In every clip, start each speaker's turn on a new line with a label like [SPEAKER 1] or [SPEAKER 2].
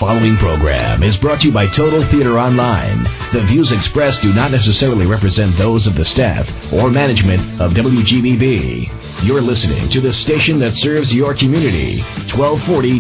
[SPEAKER 1] following program is brought to you by Total Theater Online. The views expressed do not necessarily represent those of the staff or management of WGBB. You're listening to the station that serves your community, 1240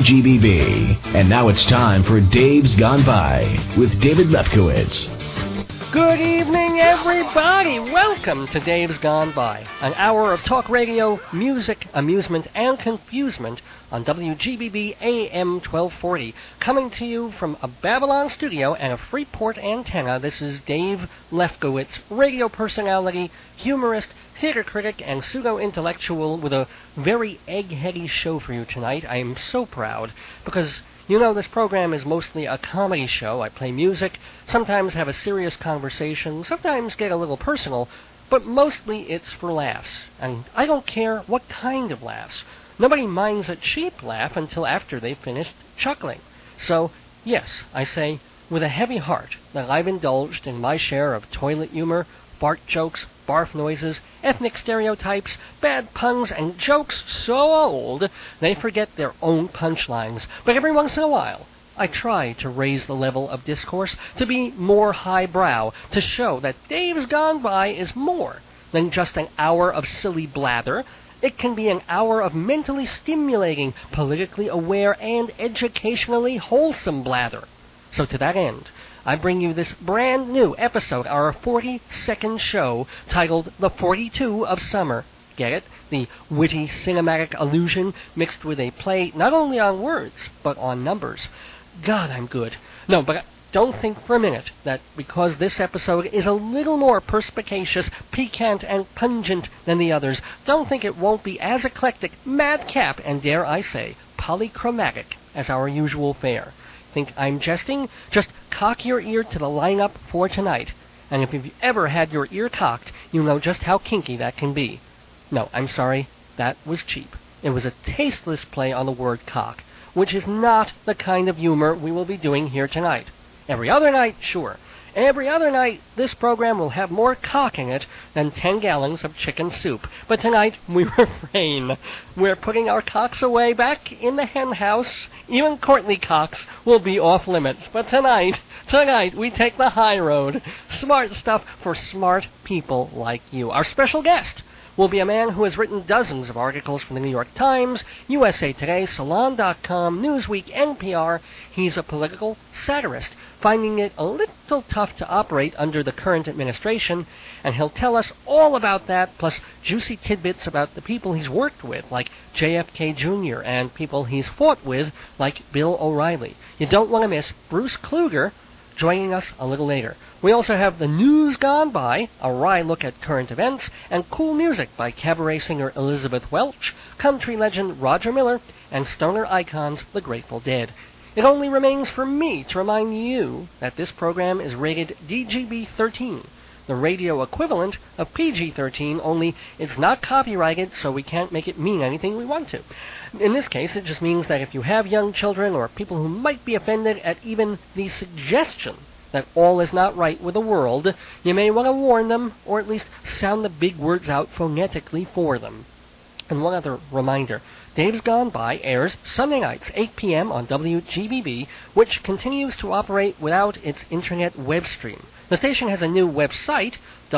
[SPEAKER 1] WGBB. And now it's time for Dave's Gone By with David Lefkowitz.
[SPEAKER 2] Good evening, everybody. Welcome to Dave's Gone By, an hour of talk radio, music, amusement, and confusement on WGBB AM 1240. Coming to you from a Babylon studio and a Freeport antenna, this is Dave Lefkowitz, radio personality, humorist, theater critic, and pseudo-intellectual with a very egg-heady show for you tonight. I am so proud because... you know, this program is mostly a comedy show. I play music, sometimes have a serious conversation, sometimes get a little personal, but mostly it's for laughs. And I don't care what kind of laughs. Nobody minds a cheap laugh until after they've finished chuckling. So, yes, I say, with a heavy heart, that I've indulged in my share of toilet humor, fart jokes, barf noises, ethnic stereotypes, bad puns, and jokes so old they forget their own punchlines. But every once in a while, I try to raise the level of discourse, to be more highbrow, to show that Dave's Gone By is more than just an hour of silly blather. It can be an hour of mentally stimulating, politically aware, and educationally wholesome blather. So to that end, I bring you this brand new episode, our 42nd show, titled The 42 of Summer. Get it? The witty cinematic allusion mixed with a play not only on words, but on numbers. God, I'm good. No, but don't think for a minute that because this episode is a little more perspicacious, piquant, and pungent than the others, don't think it won't be as eclectic, madcap, and dare I say, polychromatic as our usual fare. Think I'm jesting? Just cock your ear to the lineup for tonight. And if you've ever had your ear cocked, you know just how kinky that can be. No, I'm sorry, that was cheap. It was a tasteless play on the word cock, which is not the kind of humor we will be doing here tonight. Every other night, sure. Every other night, this program will have more cock in it than 10 gallons of chicken soup. But tonight, we refrain. We're putting our cocks away back in the hen house. Even courtly cocks will be off limits. But tonight, we take the high road. Smart stuff for smart people like you. Our special guest will be a man who has written dozens of articles for the New York Times, USA Today, Salon.com, Newsweek, NPR. He's a political satirist, finding it a little tough to operate under the current administration, and he'll tell us all about that, plus juicy tidbits about the people he's worked with, like JFK Jr., and people he's fought with, like Bill O'Reilly. You don't want to miss Bruce Kluger joining us a little later. We also have the News Gone By, a wry look at current events, and cool music by cabaret singer Elizabeth Welch, country legend Roger Miller, and stoner icons The Grateful Dead. It only remains for me to remind you that this program is rated DGB-13, the radio equivalent of PG-13, only it's not copyrighted, so we can't make it mean anything we want to. In this case, it just means that if you have young children or people who might be offended at even the suggestion that all is not right with the world, you may want to warn them, or at least sound the big words out phonetically for them. And one other reminder, Dave's Gone By airs Sunday nights, 8 p.m. on WGBB, which continues to operate without its internet web stream. The station has a new website,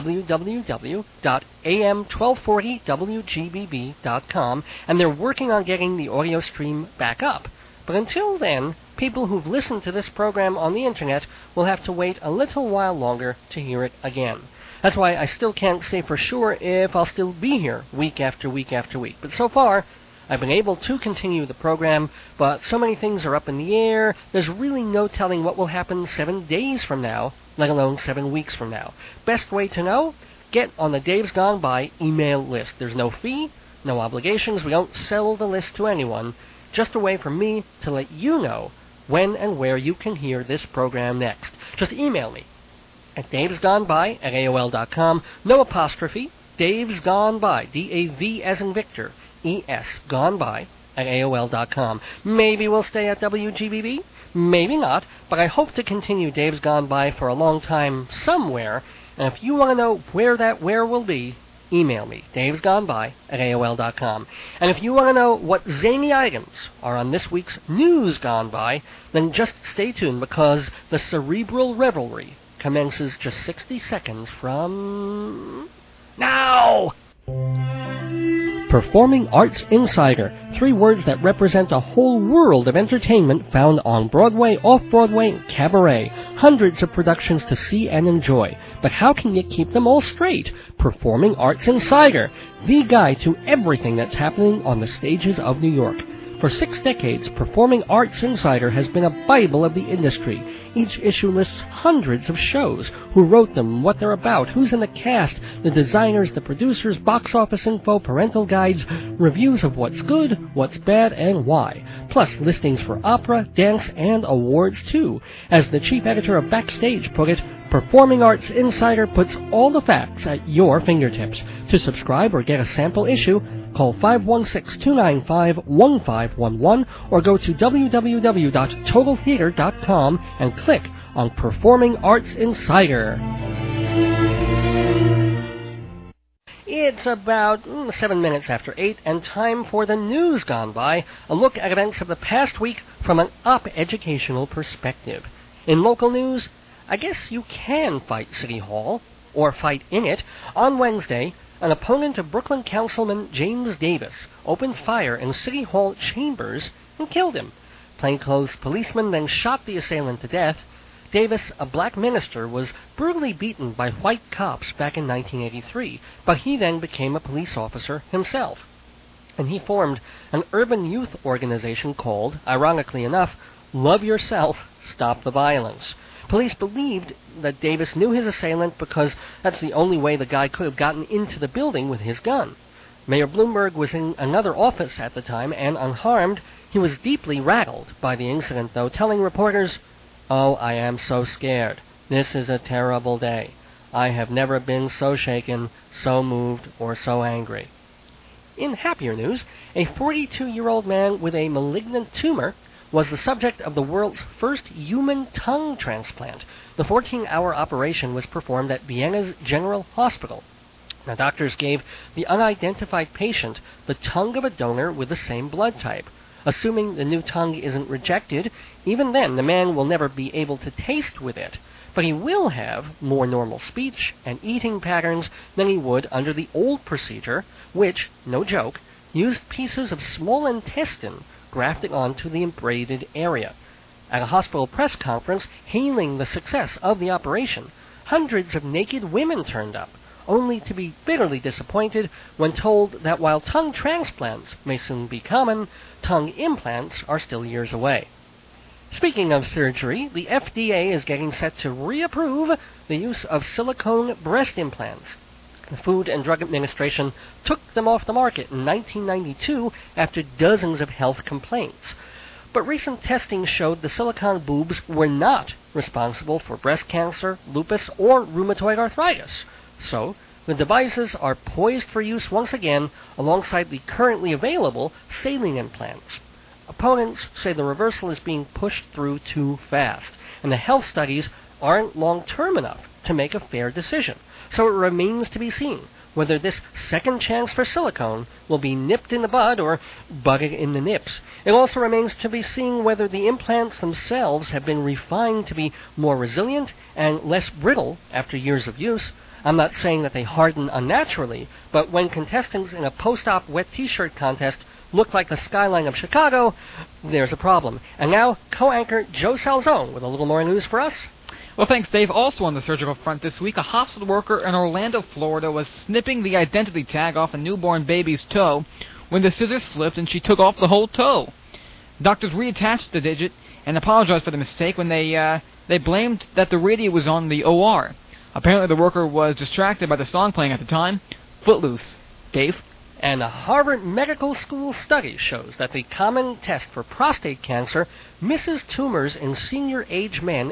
[SPEAKER 2] www.am1240wgbb.com, and they're working on getting the audio stream back up. But until then, people who've listened to this program on the internet will have to wait a little while longer to hear it again. That's why I still can't say for sure if I'll still be here week after week after week. But so far, I've been able to continue the program, but so many things are up in the air, there's really no telling what will happen 7 days from now, let alone 7 weeks from now. Best way to know? Get on the Dave's Gone By email list. There's no fee, no obligations, we don't sell the list to anyone. Just a way for me to let you know when and where you can hear this program next. Just email me at davesgoneby@aol.com. No apostrophe. Dave's Gone By. D-A-V as in Victor. E-S. Gone By at AOL.com. Maybe we'll stay at WGBB. Maybe not. But I hope to continue Dave's Gone By for a long time somewhere. And if you want to know where that where will be, email me, davesgoneby@aol.com. And if you want to know what zany items are on this week's News Gone By, then just stay tuned because the Cerebral Revelry commences just 60 seconds from now! Performing Arts Insider, 3 words that represent a whole world of entertainment found on Broadway, off-Broadway, and cabaret. Hundreds of productions to see and enjoy. But how can you keep them all straight? Performing Arts Insider, the guide to everything that's happening on the stages of New York. For 6 decades, Performing Arts Insider has been a Bible of the industry. Each issue lists hundreds of shows, who wrote them, what they're about, who's in the cast, the designers, the producers, box office info, parental guides, reviews of what's good, what's bad, and why. Plus listings for opera, dance, and awards too. As the chief editor of Backstage put it, Performing Arts Insider puts all the facts at your fingertips. To subscribe or get a sample issue, call 516-295-1511 or go to www.totaltheater.com and click on Performing Arts Insider. It's about 7 minutes after 8 and time for the News Gone By, a look at events of the past week from an educational perspective. In local news, I guess you can fight City Hall, or fight in it. On Wednesday, an opponent of Brooklyn Councilman James Davis opened fire in City Hall chambers and killed him. Plainclothes policemen then shot the assailant to death. Davis, a black minister, was brutally beaten by white cops back in 1983, but he then became a police officer himself. And he formed an urban youth organization called, ironically enough, Love Yourself, Stop the Violence. Police believed that Davis knew his assailant because that's the only way the guy could have gotten into the building with his gun. Mayor Bloomberg was in another office at the time and unharmed. He was deeply rattled by the incident, though, telling reporters, "Oh, I am so scared. This is a terrible day. I have never been so shaken, so moved, or so angry." In happier news, a 42-year-old man with a malignant tumor was the subject of the world's first human tongue transplant. The 14-hour operation was performed at Vienna's General Hospital. Now, doctors gave the unidentified patient the tongue of a donor with the same blood type. Assuming the new tongue isn't rejected, even then the man will never be able to taste with it. But he will have more normal speech and eating patterns than he would under the old procedure, which, no joke, used pieces of small intestine grafted onto the abraded area. At a hospital press conference hailing the success of the operation, hundreds of naked women turned up, only to be bitterly disappointed when told that while tongue transplants may soon be common, tongue implants are still years away. Speaking of surgery, the FDA is getting set to reapprove the use of silicone breast implants. The Food and Drug Administration took them off the market in 1992 after dozens of health complaints. But recent testing showed the silicone boobs were not responsible for breast cancer, lupus, or rheumatoid arthritis. So, the devices are poised for use once again alongside the currently available saline implants. Opponents say the reversal is being pushed through too fast, and the health studies aren't long-term enough to make a fair decision. So it remains to be seen whether this second chance for silicone will be nipped in the bud or butted in the nips. It also remains to be seen whether the implants themselves have been refined to be more resilient and less brittle after years of use. I'm not saying that they harden unnaturally, but when contestants in a post-op wet t-shirt contest look like the skyline of Chicago, there's a problem. And now, co-anchor Joe Salzone with a little more news for us.
[SPEAKER 3] Well, thanks, Dave. Also on the surgical front this week, a hospital worker in Orlando, Florida, was snipping the identity tag off a newborn baby's toe when the scissors slipped and she took off the whole toe. Doctors reattached the digit and apologized for the mistake when they blamed that the radio was on the OR. Apparently the worker was distracted by the song playing at the time, Footloose. Dave?
[SPEAKER 2] And a Harvard Medical School study shows that the common test for prostate cancer misses tumors in senior-age men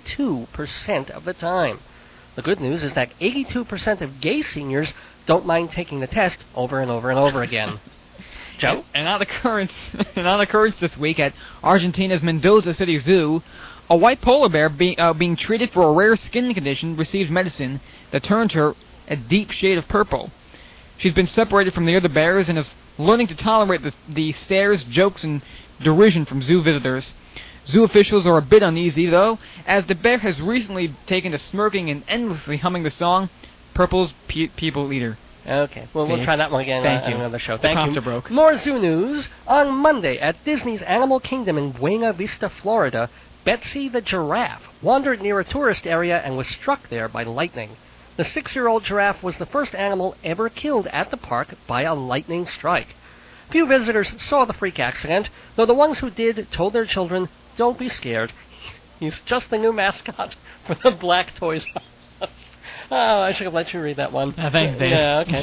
[SPEAKER 2] 82% of the time. The good news is that 82% of gay seniors don't mind taking the test over and over and over again. Joe?
[SPEAKER 3] And on occurrence this week at Argentina's Mendoza City Zoo, a white polar bear being treated for a rare skin condition received medicine that turned her a deep shade of purple. She's been separated from the other bears and is learning to tolerate the stares, jokes, and derision from zoo visitors. Zoo officials are a bit uneasy, though, as the bear has recently taken to smirking and endlessly humming the song, Purple's People Eater.
[SPEAKER 2] Okay, well, we'll try that one again on another show.
[SPEAKER 3] Thank you.
[SPEAKER 2] The prompter
[SPEAKER 3] broke.
[SPEAKER 2] More zoo news. On Monday at Disney's Animal Kingdom in Buena Vista, Florida, Betsy the giraffe wandered near a tourist area and was struck there by lightning. The 6-year-old giraffe was the first animal ever killed at the park by a lightning strike. Few visitors saw the freak accident, though the ones who did told their children, "Don't be scared. He's just the new mascot for the Black Toys R Us." Oh, I should have let you read that one.
[SPEAKER 3] Thanks, Dave.
[SPEAKER 2] Yeah, okay.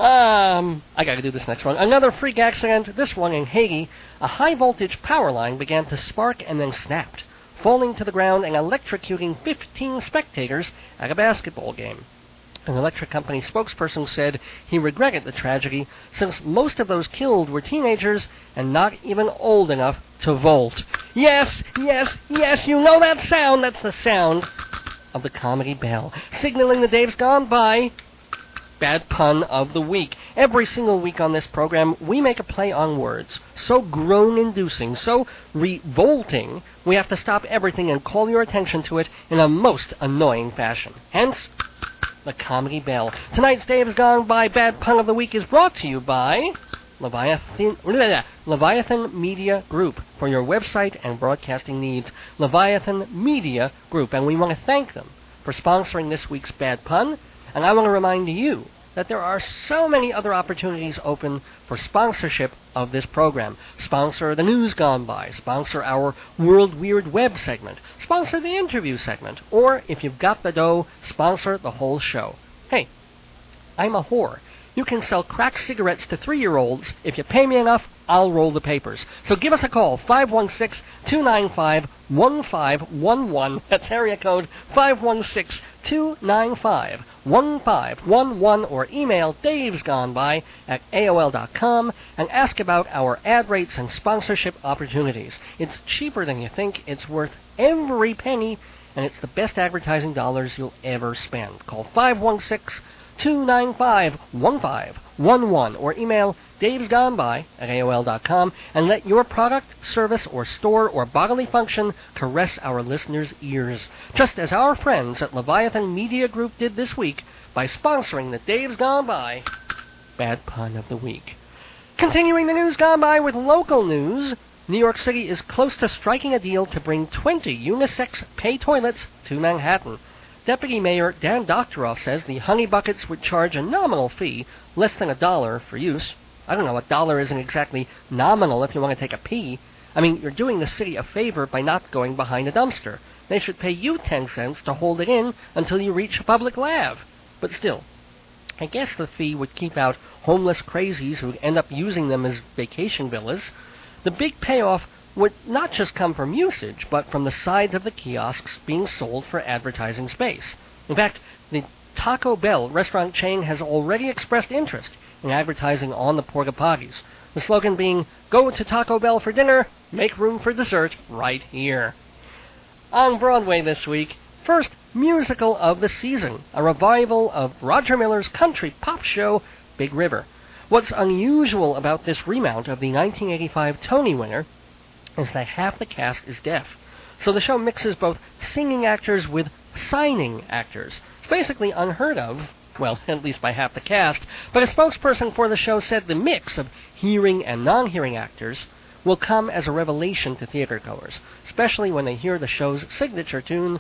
[SPEAKER 2] I got to do this next one. Another freak accident, this one in Haiti. A high-voltage power line began to spark and then snapped, falling to the ground and electrocuting 15 spectators at a basketball game. An electric company spokesperson said he regretted the tragedy since most of those killed were teenagers and not even old enough to volt. Yes, yes, yes, you know that sound. That's the sound of the comedy bell, signaling the days gone by. Bad pun of the week. Every single week on this program, we make a play on words so groan-inducing, so revolting, we have to stop everything and call your attention to it in a most annoying fashion. Hence, the comedy bell. Tonight's Dave's Gone By Bad Pun of the Week is brought to you by Leviathan Media Group for your website and broadcasting needs. Leviathan Media Group, and we want to thank them for sponsoring this week's Bad Pun, and I want to remind you that there are so many other opportunities open for sponsorship of this program. Sponsor the News Gone By, sponsor our World Weird Web segment, sponsor the interview segment, or if you've got the dough, sponsor the whole show. Hey, I'm a whore. You can sell crack cigarettes to 3-year-olds. If you pay me enough, I'll roll the papers. So give us a call, 516-295-1511. That's area code 516-295-1511, or email davesgoneby@aol.com and ask about our ad rates and sponsorship opportunities. It's cheaper than you think. It's worth every penny, and it's the best advertising dollars you'll ever spend. Call 516-295-1511 or email davesgoneby@aol.com and let your product, service, or store or bodily function caress our listeners' ears, just as our friends at Leviathan Media Group did this week by sponsoring the Dave's Gone By Bad Pun of the Week. Continuing the News Gone By with local news, New York City is close to striking a deal to bring 20 unisex pay toilets to Manhattan. Deputy Mayor Dan Doctoroff says the Honey Buckets would charge a nominal fee, less than $1 for use. I don't know, $1 isn't exactly nominal if you want to take a pee. I mean, you're doing the city a favor by not going behind a dumpster. They should pay you 10 cents to hold it in until you reach a public lav. But still, I guess the fee would keep out homeless crazies who'd end up using them as vacation villas. The big payoff would not just come from usage, but from the sides of the kiosks being sold for advertising space. In fact, the Taco Bell restaurant chain has already expressed interest in advertising on the porta potties. The slogan being, "Go to Taco Bell for dinner, make room for dessert right here." On Broadway this week, first musical of the season, a revival of Roger Miller's country pop show, Big River. What's unusual about this remount of the 1985 Tony winner is that half the cast is deaf. So the show mixes both singing actors with signing actors. It's basically unheard of, well, at least by half the cast, but a spokesperson for the show said the mix of hearing and non-hearing actors will come as a revelation to theatergoers, especially when they hear the show's signature tune,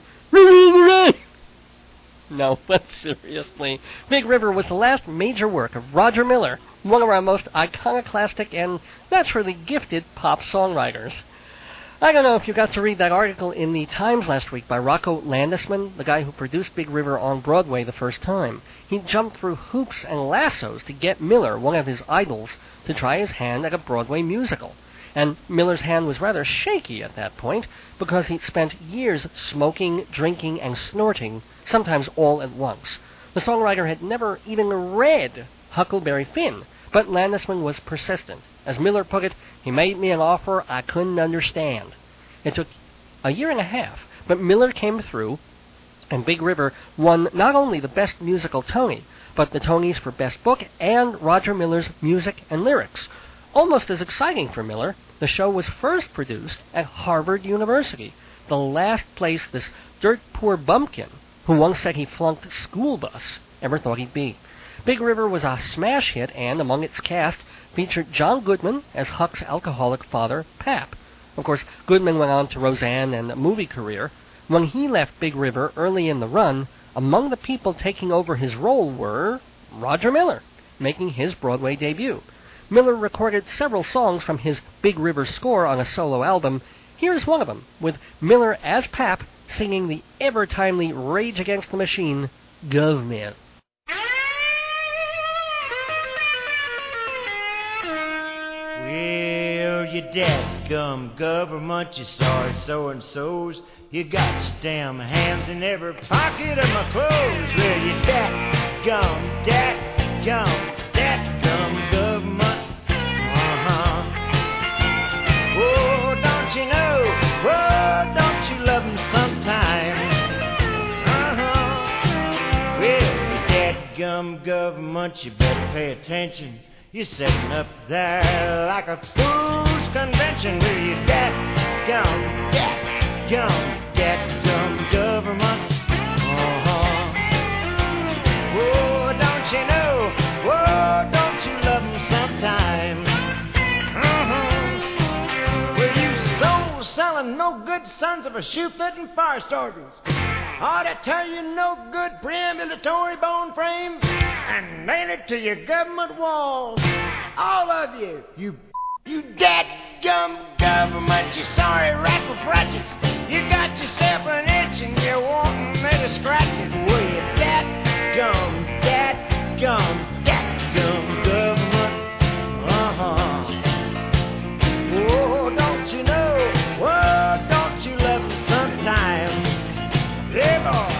[SPEAKER 2] No, but seriously, Big River was the last major work of Roger Miller, one of our most iconoclastic and naturally gifted pop songwriters. I don't know if you got to read that article in the Times last week by Rocco Landesman, the guy who produced Big River on Broadway the first time. He jumped through hoops and lassos to get Miller, one of his idols, to try his hand at a Broadway musical. And Miller's hand was rather shaky at that point, because he'd spent years smoking, drinking, and snorting, sometimes all at once. The songwriter had never even read Huckleberry Finn, but Landesman was persistent. As Miller put it, he made me an offer I couldn't understand. It took a year and a half, but Miller came through, and Big River won not only the Best Musical Tony, but the Tonys for Best Book and Roger Miller's Music and Lyrics. Almost as exciting for Miller, the show was first produced at Harvard University, the last place this dirt-poor bumpkin, who once said he flunked school bus, ever thought he'd be. Big River was a smash hit and, among its cast, featured John Goodman as Huck's alcoholic father, Pap. Of course, Goodman went on to Roseanne and a movie career. When he left Big River early in the run, among the people taking over his role were Roger Miller, making his Broadway debut. Miller recorded several songs from his Big River score on a solo album. Here's one of them, with Miller as Pap singing the ever-timely Rage Against the Machine, Government.
[SPEAKER 4] Well, you dadgum government, you sorry so-and-sos. You got your damn hands in every pocket of my clothes. Well, you dadgum government. Oh, don't you know? Oh, don't you love them sometimes? Well, you dadgum government, you better pay attention. You're sitting up there like a fool's convention with your dadgum government. Oh, don't you know? Oh, don't you love them sometimes? Well, you soul-selling, no-good sons of a shoe-fitting fire starters. Ought to tell you no good preambulatory bone frames and nail it to your government walls. All of you, you dadgum government, you sorry rackle crutches. You got yourself an itch and you're wanting me to scratch it. Well, you dadgum government. Oh, don't you know? Oh, don't you love me sometimes? Yeah, boy.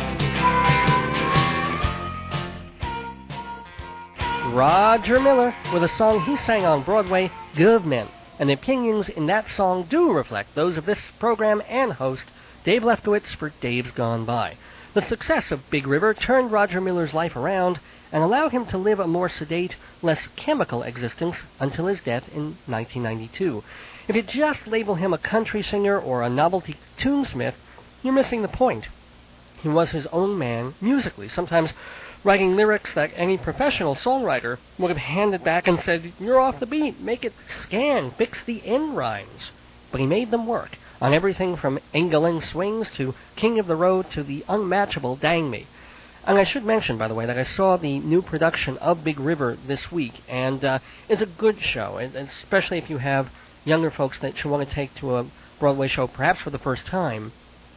[SPEAKER 2] Roger Miller with a song he sang on Broadway, Government. And the opinions in that song do reflect those of this program and host, Dave Lefkowitz, for Dave's Gone By. The success of Big River turned Roger Miller's life around and allowed him to live a more sedate, less chemical existence until his death in 1992. If you just label him a country singer or a novelty tunesmith, you're missing the point. He was his own man musically, sometimes writing lyrics that any professional songwriter would have handed back and said, "You're off the beat, make it scan, fix the end rhymes." But he made them work, on everything from Engelin Swings to King of the Road to the unmatchable Dang Me. And I should mention, by the way, that I saw the new production of Big River this week, and it's a good show, especially if you have younger folks that you want to take to a Broadway show, perhaps for the first time.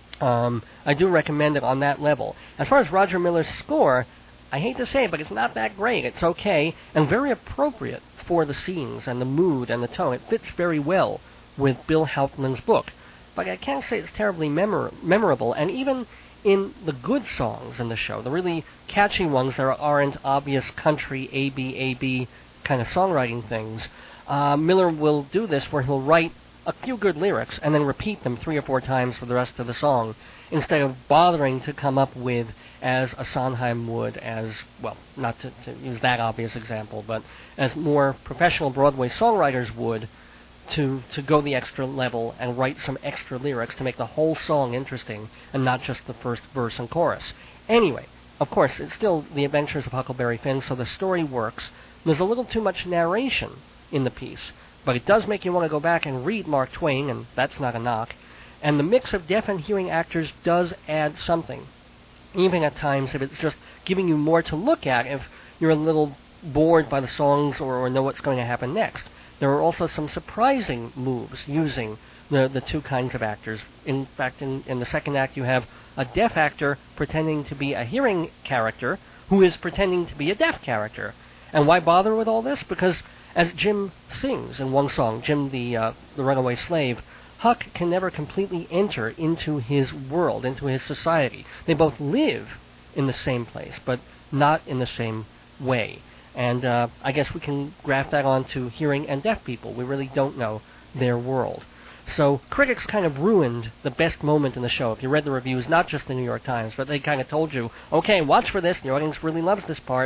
[SPEAKER 2] I do recommend it on that level. As far as Roger Miller's score, I hate to say it, but it's not that great. It's okay, and very appropriate for the scenes and the mood and the tone. It fits very well with Bill Hauptman's book. But I can't say it's terribly memorable, and even in the good songs in the show, the really catchy ones that aren't obvious country A-B kind of songwriting things, Miller will do this where he'll write a few good lyrics and then repeat them 3 or 4 times for the rest of the song, instead of bothering to come up with, as a Sondheim would, as, well, not to use that obvious example, but as more professional Broadway songwriters would, to go the extra level and write some extra lyrics to make the whole song interesting and not just the first verse and chorus. Anyway, of course, it's still The Adventures of Huckleberry Finn, so the story works. There's a little too much narration in the piece, but it does make you want to go back and read Mark Twain, and that's not a knock. And the mix of deaf and hearing actors does add something, even at times if it's just giving you more to look at if you're a little bored by the songs or know what's going to happen next. There are also some surprising moves using the two kinds of actors. In fact, in the second act, you have a deaf actor pretending to be a hearing character who is pretending to be a deaf character. And why bother with all this? Because as Jim sings in one song, Jim the runaway slave, Huck can never completely enter into his world, into his society. They both live in the same place, but not in the same way. And I guess we can graft that onto hearing and deaf people. We really don't know their world. So critics kind of ruined the best moment in the show. If you read the reviews, not just the New York Times, but they kind of told you, okay, watch for this, the audience really loves this part,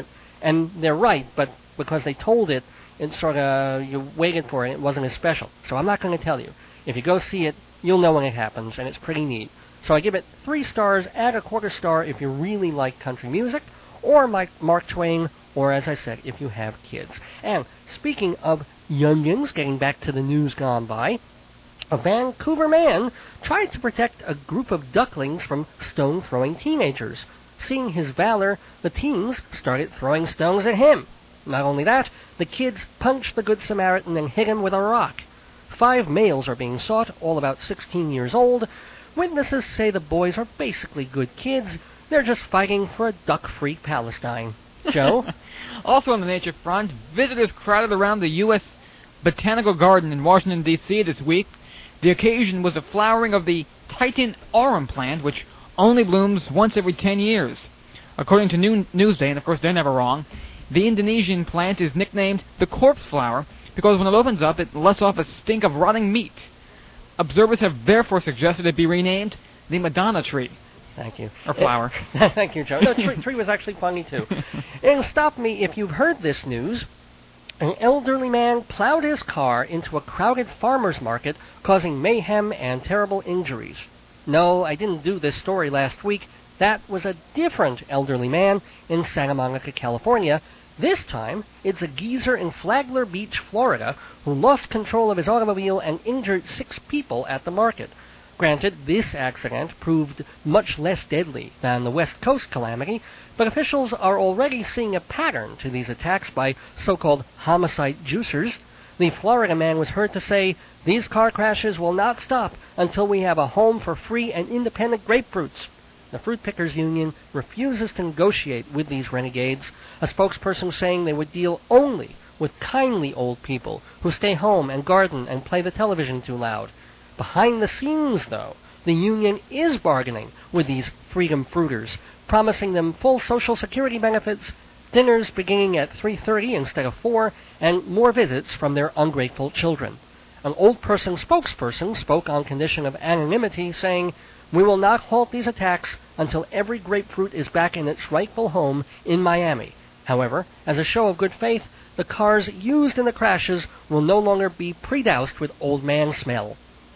[SPEAKER 2] And they're right, but because they told it, it's sort of, you waited for it, it wasn't as special. So I'm not going to tell you. If you go see it, you'll know when it happens, and it's pretty neat. So I give it 3 stars and a quarter star if you really like country music, or Mark Twain, or as I said, if you have kids. And speaking of youngins, getting back to the news gone by, a Vancouver man tried to protect a group of ducklings from stone-throwing teenagers. Seeing his valor, the teens started throwing stones at him. Not only that, the kids punched the Good Samaritan and hit him with a rock. 5 males are being sought, all about 16 years old. Witnesses say the boys are basically good kids. They're just fighting for a duck-free Palestine. Joe?
[SPEAKER 3] Also on the nature front, visitors crowded around the U.S. Botanical Garden in Washington, D.C. this week. The occasion was the flowering of the Titan aurum plant, which only blooms once every 10 years. According to Newsday, and of course they're never wrong, the Indonesian plant is nicknamed the corpse flower because when it opens up, it lets off a stink of rotting meat. Observers have therefore suggested it be renamed the Madonna tree.
[SPEAKER 2] Thank you.
[SPEAKER 3] Or flower.
[SPEAKER 2] Thank you, Joe. No, tree was actually funny, too. And stop me if you've heard this news. An elderly man plowed his car into a crowded farmer's market, causing mayhem and terrible injuries. No, I didn't do this story last week. That was a different elderly man in Santa Monica, California. This time, it's a geezer in Flagler Beach, Florida, who lost control of his automobile and injured 6 people at the market. Granted, this accident proved much less deadly than the West Coast calamity, but officials are already seeing a pattern to these attacks by so-called homicide juicers. The Florida man was heard to say, "These car crashes will not stop until we have a home for free and independent grapefruits." The Fruit Pickers Union refuses to negotiate with these renegades, a spokesperson saying they would deal only with kindly old people who stay home and garden and play the television too loud. Behind the scenes, though, the union is bargaining with these freedom fruiters, promising them full Social Security benefits, dinners beginning at 3:30 instead of 4, and more visits from their ungrateful children. An old person spokesperson spoke on condition of anonymity, saying, "We will not halt these attacks until every grapefruit is back in its rightful home in Miami. However, as a show of good faith, the cars used in the crashes will no longer be pre-doused with old man smell."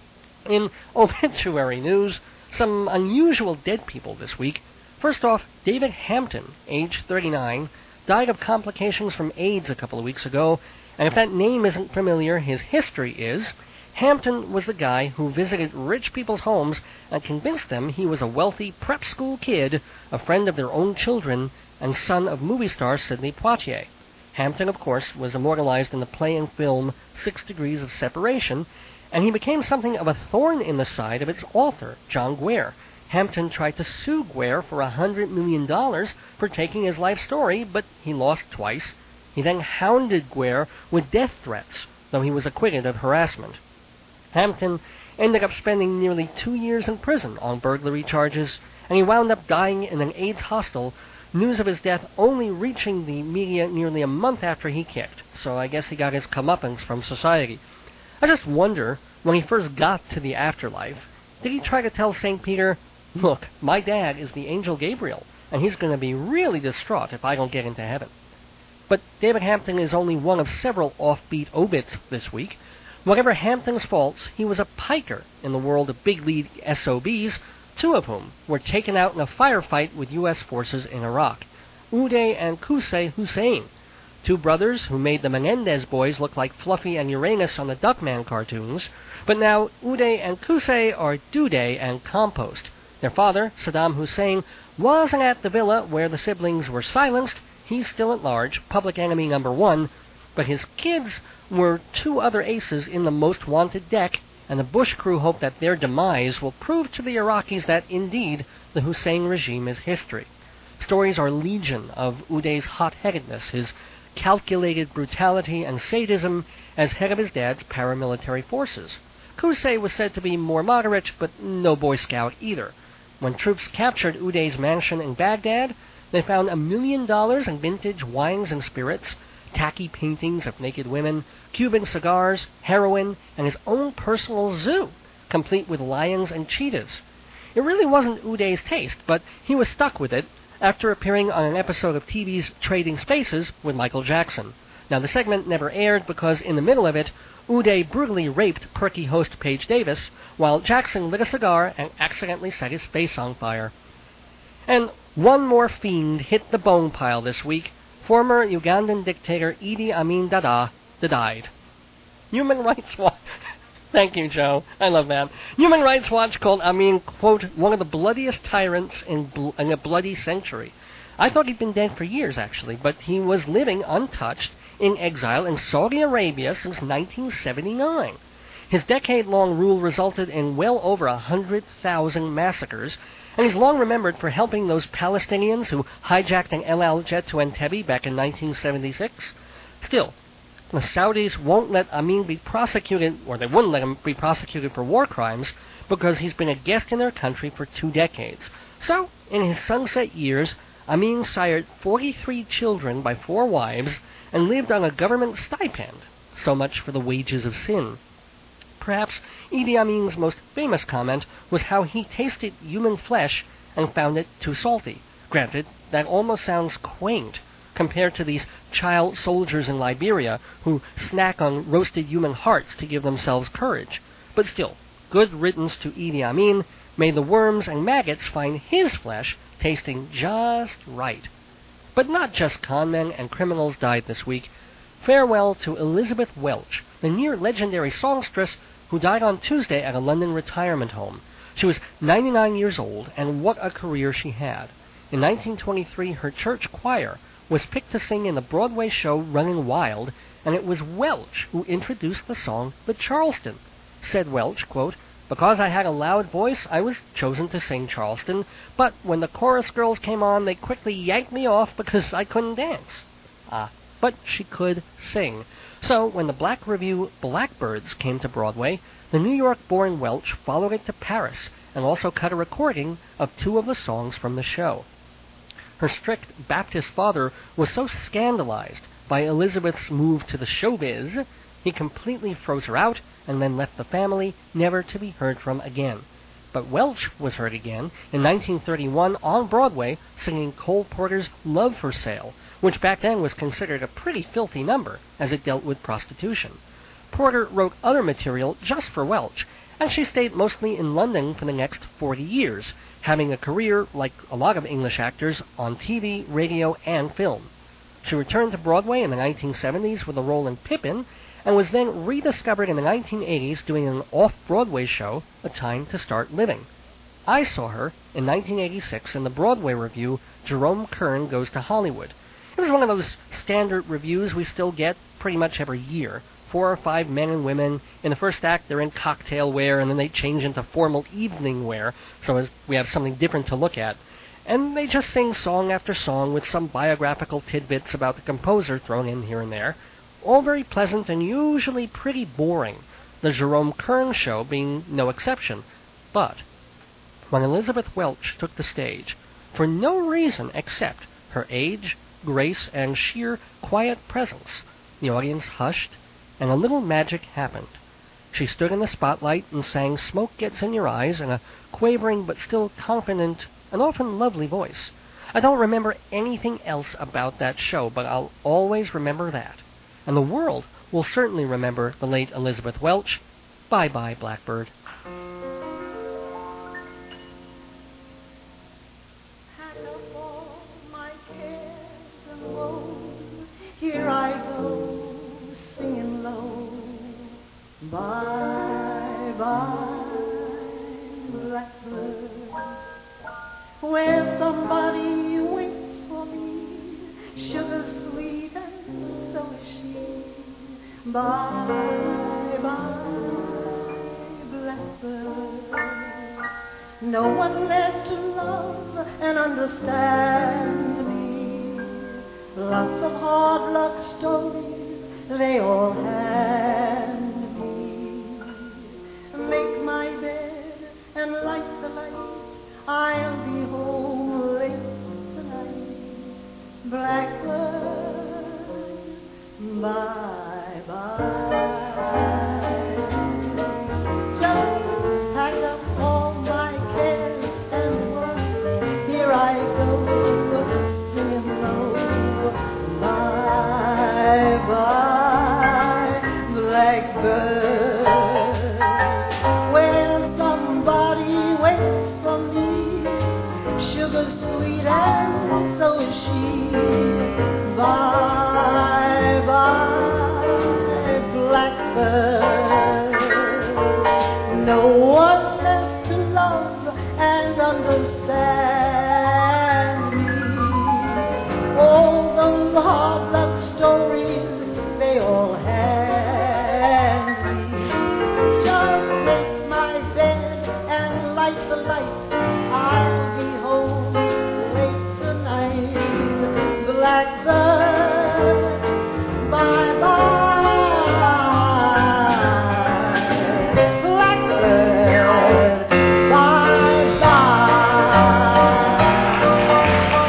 [SPEAKER 2] In obituary news, some unusual dead people this week. First off, David Hampton, age 39, died of complications from AIDS a couple of weeks ago, and if that name isn't familiar, his history is. Hampton was the guy who visited rich people's homes and convinced them he was a wealthy prep school kid, a friend of their own children, and son of movie star Sidney Poitier. Hampton, of course, was immortalized in the play and film 6 Degrees of Separation, and he became something of a thorn in the side of its author, John Guare. Hampton tried to sue Guare for $100 million for taking his life story, but he lost twice. He then hounded Guare with death threats, though he was acquitted of harassment. Hampton ended up spending nearly 2 years in prison on burglary charges, and he wound up dying in an AIDS hostel, news of his death only reaching the media nearly a month after he kicked, so I guess he got his comeuppance from society. I just wonder, when he first got to the afterlife, did he try to tell St. Peter, "Look, my dad is the angel Gabriel, and he's going to be really distraught if I don't get into heaven"? But David Hampton is only one of several offbeat obits this week. Whatever Hampton's faults, he was a piker in the world of big league SOBs, 2 of whom were taken out in a firefight with U.S. forces in Iraq. Uday and Qusay Hussein, 2 brothers who made the Menendez boys look like Fluffy and Uranus on the Duckman cartoons, but now Uday and Qusay are Duday and Compost. Their father, Saddam Hussein, wasn't at the villa where the siblings were silenced. He's still at large, public enemy number 1, but his kids were 2 other aces in the most wanted deck, and the Bush crew hope that their demise will prove to the Iraqis that, indeed, the Hussein regime is history. Stories are legion of Uday's hot-headedness, his calculated brutality and sadism as head of his dad's paramilitary forces. Qusay was said to be more moderate, but no Boy Scout either. When troops captured Uday's mansion in Baghdad, they found $1 million in vintage wines and spirits, tacky paintings of naked women, Cuban cigars, heroin, and his own personal zoo, complete with lions and cheetahs. It really wasn't Uday's taste, but he was stuck with it, after appearing on an episode of TV's Trading Spaces with Michael Jackson. Now, the segment never aired because in the middle of it, Uday brutally raped perky host Paige Davis, while Jackson lit a cigar and accidentally set his face on fire. And one more fiend hit the bone pile this week. Former Ugandan dictator Idi Amin Dada died. Human Rights Watch... Thank you, Joe. I love that. Human Rights Watch called Amin, quote, one of the bloodiest tyrants in a bloody century. I thought he'd been dead for years, actually, but he was living untouched in exile in Saudi Arabia since 1979. His decade-long rule resulted in well over 100,000 massacres, and he's long remembered for helping those Palestinians who hijacked an El Al jet to Entebbe back in 1976. Still, the Saudis won't let Amin be prosecuted, or they wouldn't let him be prosecuted for war crimes, because he's been a guest in their country for 2 decades. So, in his sunset years, Amin sired 43 children by 4 wives and lived on a government stipend. So much for the wages of sin. Perhaps Idi Amin's most famous comment was how he tasted human flesh and found it too salty. Granted, that almost sounds quaint compared to these child soldiers in Liberia who snack on roasted human hearts to give themselves courage. But still, good riddance to Idi Amin. May the worms and maggots find his flesh tasting just right. But not just conmen and criminals died this week. Farewell to Elizabeth Welch, the near-legendary songstress who died on Tuesday at a London retirement home. She was 99 years old, and what a career she had. In 1923, her church choir was picked to sing in the Broadway show Running Wild, and it was Welch who introduced the song The Charleston. Said Welch, quote, because I had a loud voice, I was chosen to sing Charleston, but when the chorus girls came on, they quickly yanked me off because I couldn't dance. But she could sing. So when the Black Review Blackbirds came to Broadway, the New York-born Welch followed it to Paris and also cut a recording of 2 of the songs from the show. Her strict Baptist father was so scandalized by Elizabeth's move to the showbiz, he completely froze her out and then left the family, never to be heard from again. But Welch was heard again in 1931 on Broadway singing Cole Porter's Love for Sale, which back then was considered a pretty filthy number as it dealt with prostitution. Porter wrote other material just for Welch, and she stayed mostly in London for the next 40 years, having a career, like a lot of English actors, on TV, radio, and film. She returned to Broadway in the 1970s with a role in Pippin, and was then rediscovered in the 1980s doing an off-Broadway show, A Time to Start Living. I saw her in 1986 in the Broadway review Jerome Kern Goes to Hollywood. It was one of those standard reviews we still get pretty much every year. 4 or 5 men and women. In the first act, they're in cocktail wear, and then they change into formal evening wear, so as we have something different to look at. And they just sing song after song with some biographical tidbits about the composer thrown in here and there. All very pleasant and usually pretty boring, the Jerome Kern show being no exception. But when Elizabeth Welch took the stage, for no reason except her age, grace, and sheer quiet presence, the audience hushed, and a little magic happened. She stood in the spotlight and sang Smoke Gets in Your Eyes in a quavering but still confident and often lovely voice. I don't remember anything else about that show, but I'll always remember that. And the world will certainly remember the late Elizabeth Welch. Bye-bye, Blackbird.
[SPEAKER 5] Here I go, singing low. Bye-bye, blackbird. Where somebody waits for me, sugar sweet and so is she. Bye-bye, blackbird. No one left to love and understand me. Lots of hard luck stories, they all hand me. Make my bed and light the light, I'll be home late tonight. Blackbird, bye-bye. Just pack up all my cares and woe. Here I go. blackbird, when somebody waits for me, sugar sweet and so is she. Bye bye, blackbird. No one left to love and understand me. All those hard luck stories, they all hand me. Just make my bed and light the lights. I'll be home late tonight. Blackbird, bye bye. Blackbird, bye bye.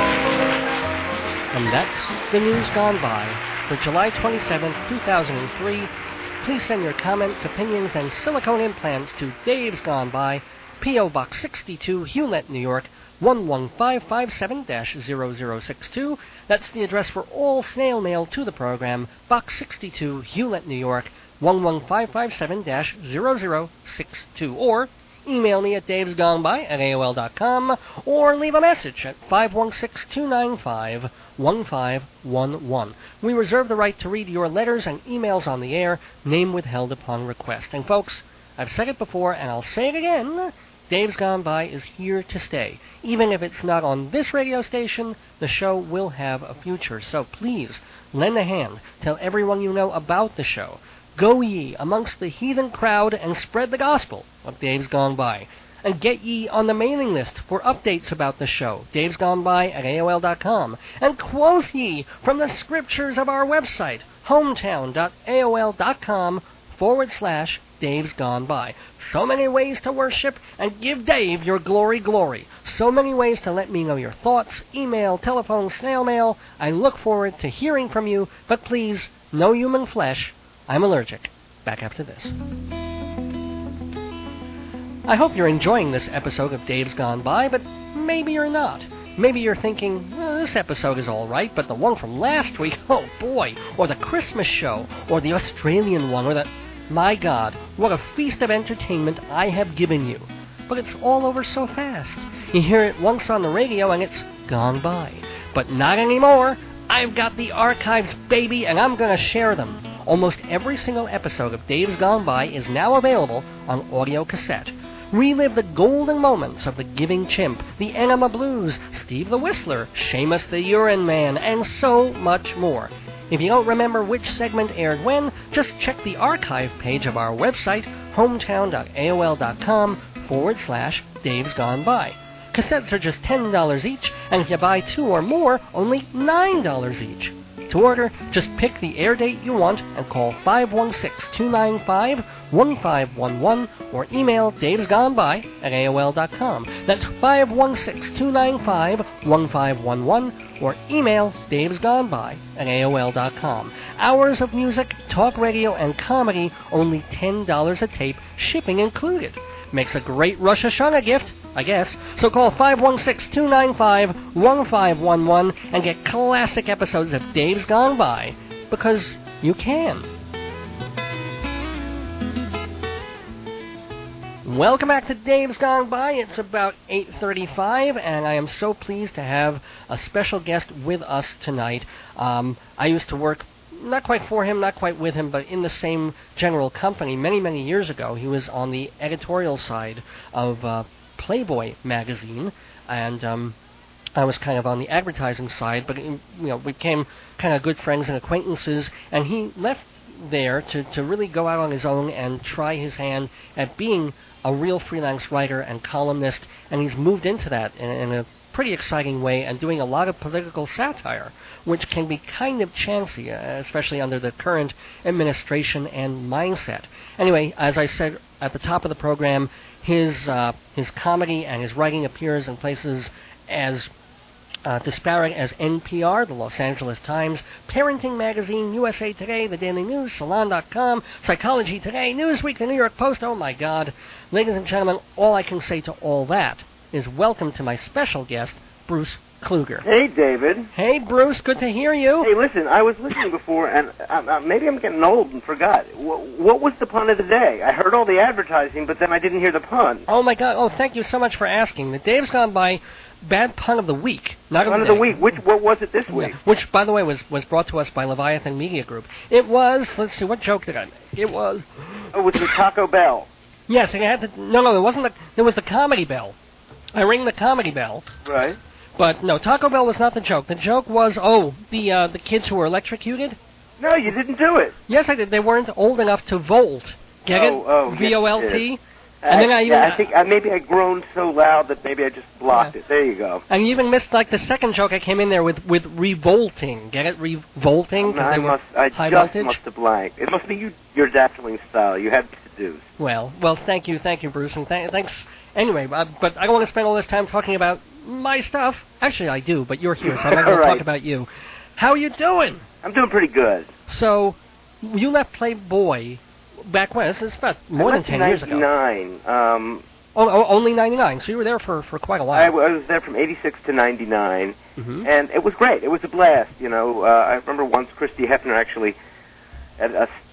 [SPEAKER 2] And that's the news gone by for July 27th, 2003. Please send your comments, opinions, and silicone implants to Dave's Gone By, P.O. Box 62, Hewlett, New York, 11557-0062. That's the address for all snail mail to the program, Box 62, Hewlett, New York, 11557-0062. Or email me at davesgoneby@aol.com, or leave a message at 516-295-1511. We reserve the right to read your letters and emails on the air, name withheld upon request. And folks, I've said it before and I'll say it again, Dave's Gone By is here to stay. Even if it's not on this radio station, the show will have a future. So please, lend a hand. Tell everyone you know about the show. Go ye amongst the heathen crowd and spread the gospel of Dave's Gone By. And get ye on the mailing list for updates about the show, davesgoneby@aol.com. And quote ye from the scriptures of our website, hometown.aol.com/Dave's Gone By. So many ways to worship and give Dave your glory, glory. So many ways to let me know your thoughts, email, telephone, snail mail. I look forward to hearing from you, but please, no human flesh. I'm allergic. Back after this. I hope you're enjoying this episode of Dave's Gone By, but maybe you're not. Maybe you're thinking, well, this episode is all right, but the one from last week, oh boy, or the Christmas show, or the Australian one, or the... My God, what a feast of entertainment I have given you. But it's all over so fast. You hear it once on the radio and it's gone by. But not anymore. I've got the archives, baby, and I'm going to share them. Almost every single episode of Dave's Gone By is now available on audio cassette. Relive the golden moments of the Giving Chimp, the Enema Blues, Steve the Whistler, Seamus the Urine Man, and so much more. If you don't remember which segment aired when, just check the archive page of our website, hometown.aol.com/Dave's Gone By. Cassettes are just $10 each, and if you buy 2 or more, only $9 each. To order, just pick the air date you want and call 516-295-1511 or email davesgoneby@aol.com. That's 516-295-1511 or email davesgoneby@aol.com. Hours of music, talk radio, and comedy, only $10 a tape, shipping included. Makes a great Rosh Hashanah gift, I guess. So call 516-295-1511 and get classic episodes of Dave's Gone By, because you can. Welcome back to Dave's Gone By. It's about 8:35, and I am so pleased to have a special guest with us tonight. I used to work not quite for him, not quite with him, but in the same general company many, many years ago. He was on the editorial side of Playboy magazine, and I was kind of on the advertising side, but we became kind of good friends and acquaintances, and he left there to really go out on his own and try his hand at being a real freelance writer and columnist, and he's moved into that in a pretty exciting way and doing a lot of political satire, which can be kind of chancy, especially under the current administration and mindset. Anyway, as I said at the top of the program, his comedy and his writing appears in places as disparate as NPR, the Los Angeles Times, Parenting Magazine, USA Today, The Daily News, Salon.com, Psychology Today, Newsweek, The New York Post. Oh my God. Ladies and gentlemen, all I can say to all that is welcome to my special guest, Bruce Kluger.
[SPEAKER 6] Hey, David.
[SPEAKER 2] Hey, Bruce. Good to hear you.
[SPEAKER 6] Hey, listen, I was listening before, and maybe I'm getting old and forgot. What was the pun of the day? I heard all the advertising, but then I didn't hear the pun.
[SPEAKER 2] Oh, my God. Oh, thank you so much for asking. The Dave's Gone By Bad Pun of the Week. Not
[SPEAKER 6] Pun
[SPEAKER 2] of
[SPEAKER 6] the week. What was it this week?
[SPEAKER 2] Yeah. Which, by the way, was brought to us by Leviathan Media Group. It was, let's see, what joke did I make? It was...
[SPEAKER 6] Oh, it was the Taco Bell.
[SPEAKER 2] Yes, it had to... No, it wasn't the... It was the Comedy Bell. I ring the Comedy Bell.
[SPEAKER 6] Right.
[SPEAKER 2] But, no, Taco Bell was not the joke. The joke was, the kids who were electrocuted.
[SPEAKER 6] No, you didn't do it.
[SPEAKER 2] Yes, I did. They weren't old enough to volt. Get it? V-O-L-T? And then
[SPEAKER 6] I think maybe I groaned so loud that maybe I just blocked it. There you go.
[SPEAKER 2] And you even missed, like, the second joke I came in there with revolting. Get it? Revolting?
[SPEAKER 6] I must have blanked. It must be your Dazzling style. You had to do.
[SPEAKER 2] Well, thank you, Bruce, and thanks. Anyway, but I don't want to spend all this time talking about my stuff. Actually, I do, but you're here, so I'm not going to talk about you. How are you doing?
[SPEAKER 6] I'm doing pretty good.
[SPEAKER 2] So, you left Playboy back when? This is about more than 10 years ago.
[SPEAKER 6] 99.
[SPEAKER 2] Only 99, so you were there for quite a while.
[SPEAKER 6] I was there from 86 to 99,
[SPEAKER 2] and
[SPEAKER 6] it was great. It was a blast, you know. I remember once Christy Hefner actually, at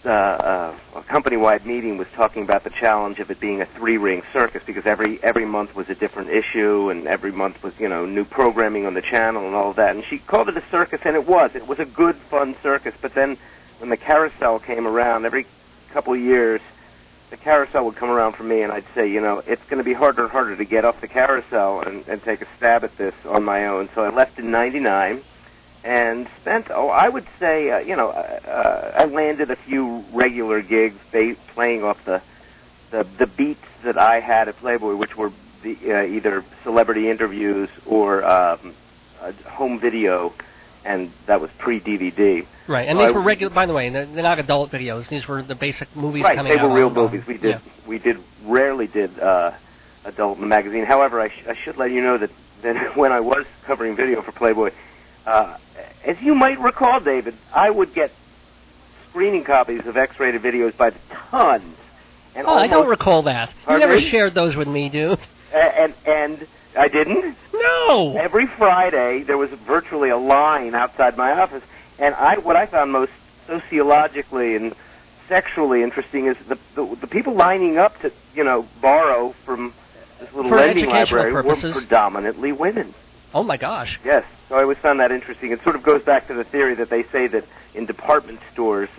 [SPEAKER 6] a company-wide meeting, was talking about the challenge of it being a three-ring circus, because every month was a different issue, and every month was, you know, new programming on the channel and all of that. And she called it a circus, and it was. It was a good, fun circus. But then when the carousel came around, every couple of years, the carousel would come around for me, and I'd say, you know, it's going to be harder and harder to get off the carousel and take a stab at this on my own. So I left in 99 and spent, I would say, I landed a few regular gigs playing off the beats that I had at Playboy, which were either celebrity interviews or home video, and that was pre-DVD.
[SPEAKER 2] Right, and these were regular. By the way, they're not adult videos. These were the basic movies coming out.
[SPEAKER 6] Right, they were real movies. We rarely did adult in the magazine. However, I should let you know that when I was covering video for Playboy, as you might recall, David, I would get screening copies of X-rated videos by the tons. And
[SPEAKER 2] I don't recall that. You never
[SPEAKER 6] me?
[SPEAKER 2] Shared those with me, dude.
[SPEAKER 6] And I didn't?
[SPEAKER 2] No!
[SPEAKER 6] Every Friday, there was virtually a line outside my office, and what I found most sociologically and sexually interesting is the people lining up to, borrow from this little lending library were predominantly women.
[SPEAKER 2] Oh, my gosh.
[SPEAKER 6] Yes, so I always found that interesting. It sort of goes back to the theory that they say that in department stores,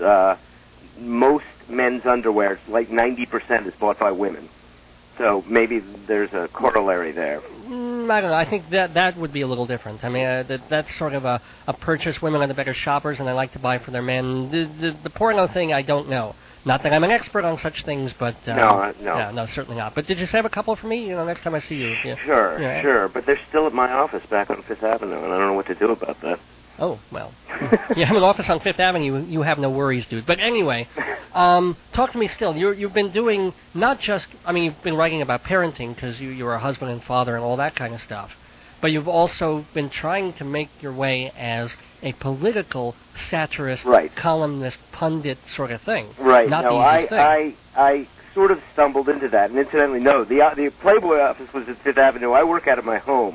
[SPEAKER 6] most men's underwear, like 90%, is bought by women. So maybe there's a corollary there.
[SPEAKER 2] I don't know. I think that would be a little different. I mean, that's sort of a purchase. Women are the better shoppers, and they like to buy for their men. The porno thing, I don't know. Not that I'm an expert on such things, but...
[SPEAKER 6] No,
[SPEAKER 2] certainly not. But did you save a couple for me? Next time I see you. Yeah.
[SPEAKER 6] Sure. But they're still at my office back on Fifth Avenue, and I don't know what to do about that.
[SPEAKER 2] Oh, well. You have an office on Fifth Avenue, you have no worries, dude. But anyway, talk to me still. You've been doing not just... I mean, you've been writing about parenting because you're a husband and father and all that kind of stuff. But you've also been trying to make your way as a political satirist, columnist, pundit sort of thing.
[SPEAKER 6] Right.
[SPEAKER 2] Not
[SPEAKER 6] no,
[SPEAKER 2] the easiest thing.
[SPEAKER 6] I sort of stumbled into that. And incidentally, no, the Playboy office was at Fifth Avenue. I work out of my home.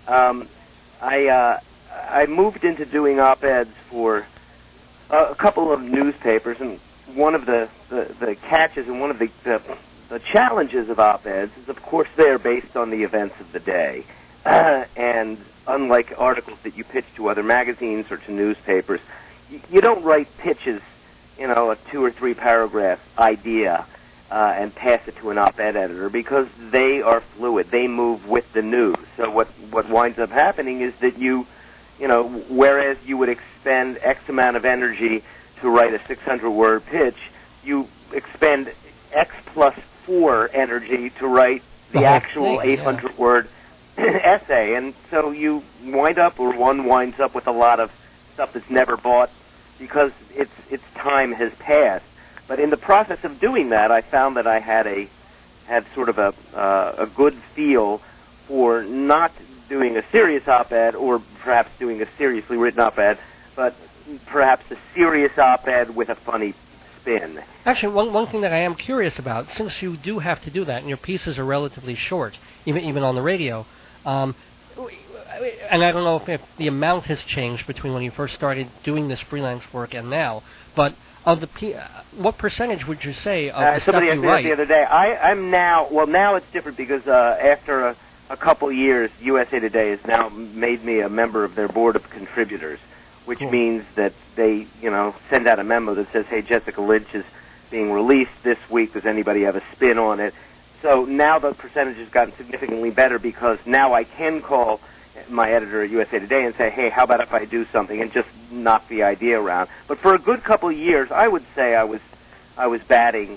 [SPEAKER 6] I moved into doing op-eds for a couple of newspapers, and one of the catches and one of the challenges of op-eds is, of course, they're based on the events of the day. And unlike articles that you pitch to other magazines or to newspapers, you don't write pitches, a 2 or 3 paragraph idea and pass it to an op-ed editor, because they are fluid. They move with the news. So what winds up happening is that whereas you would expend X amount of energy to write a 600-word pitch, you expend X plus 4 energy to write the actual 800-word essay. And so you one winds up with a lot of stuff that's never bought because its time has passed. But in the process of doing that, I found that I had sort of a good feel for not doing a serious op-ed, or perhaps doing a seriously written op-ed, but perhaps a serious op-ed with a funny spin.
[SPEAKER 2] Actually, one thing that I am curious about, since you do have to do that, and your pieces are relatively short, even on the radio, and I don't know if the amount has changed between when you first started doing this freelance work and now, but of the what percentage would you say of the stuff you write?
[SPEAKER 6] Somebody asked me that the other day. I'm now, well, now it's different because after a couple years, USA Today has now made me a member of their board of contributors, which means that they, send out a memo that says, hey, Jessica Lynch is being released this week. Does anybody have a spin on it? So now the percentage has gotten significantly better because now I can call my editor at USA Today and say, hey, how about if I do something, and just knock the idea around. But for a good couple of years, I would say I was batting,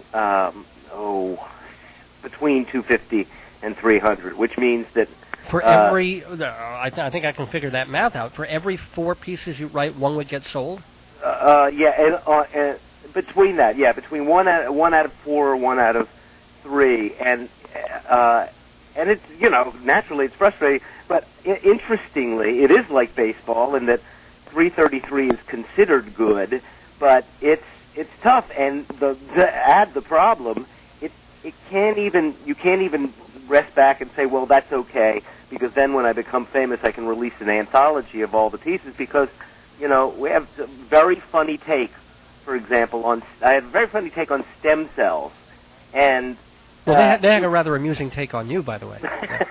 [SPEAKER 6] between 250 and 300, which means that
[SPEAKER 2] for every, I think I can figure that math out. For every 4 pieces you write, 1 would get sold.
[SPEAKER 6] And between that, between one out of 4 or 1 out of 3, and it's naturally it's frustrating, but interestingly, it is like baseball in that 333 is considered good, but it's tough, and to add the problem, you can't even rest back and say, well, that's okay, because then when I become famous, I can release an anthology of all the pieces, because we have a very funny take, for example, I had a very funny take on stem cells, and
[SPEAKER 2] well, they had a rather amusing take on you, by the way.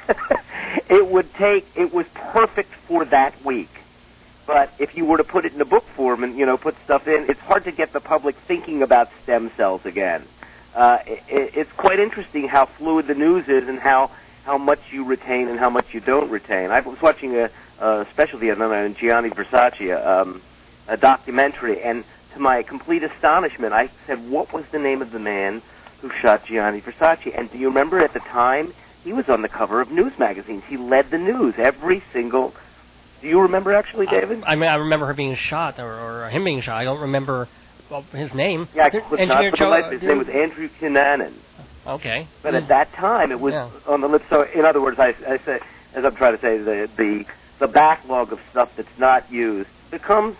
[SPEAKER 6] It was perfect for that week. But if you were to put it in a book form and, put stuff in, it's hard to get the public thinking about stem cells again. It's quite interesting how fluid the news is and how much you retain and how much you don't retain. I was watching a special the other night on Gianni Versace, a documentary, and to my complete astonishment, I said, what was the name of the man who shot Gianni Versace? And do you remember at the time, he was on the cover of news magazines. He led the news every single... Do you remember, actually, David?
[SPEAKER 2] I remember her being shot, or him being shot. I don't remember his name.
[SPEAKER 6] Yeah, his name was Andrew Cunanan.
[SPEAKER 2] Okay.
[SPEAKER 6] But at that time, it was on the lips. So, in other words, I say, as I'm trying to say, the backlog of stuff that's not used becomes,